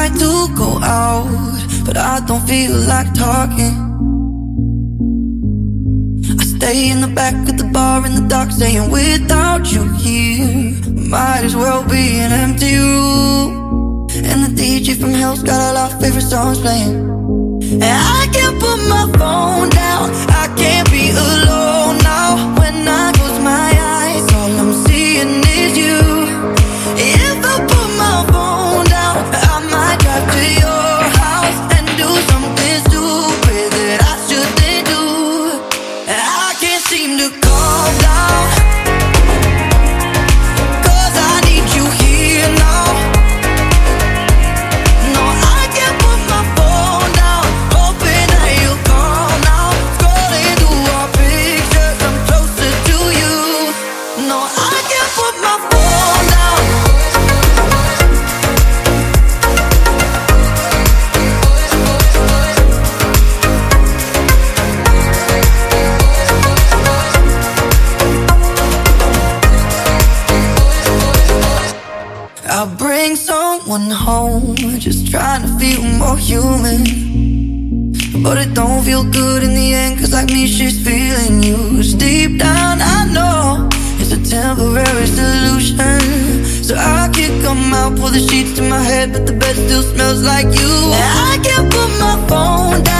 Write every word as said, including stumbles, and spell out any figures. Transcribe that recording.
night to go out, but I don't feel like talking. I stay in the back of the bar in the dark, saying without you here, might as well be an empty room. And the D J from hell's got all our favorite songs playing, and I can't put my phone down. I can't be alone now. When I close my eyes, all I'm seeing is you. If I put my phone down, I might drive to your house and do something stupid that I shouldn't do. I can't seem to calm down, 'cause I need you here now. No, I can't put my phone down, hoping that you'll call now. Scrolling through our pictures, I'm closer to you. No, I can't put my phone down. I'll bring someone home, just trying to feel more human. But it don't feel good in the end, 'cause like me she's feeling you. Deep down I know it's a temporary solution, so I can come out, pull the sheets to my head, but the bed still smells like you. And I can't put my phone down.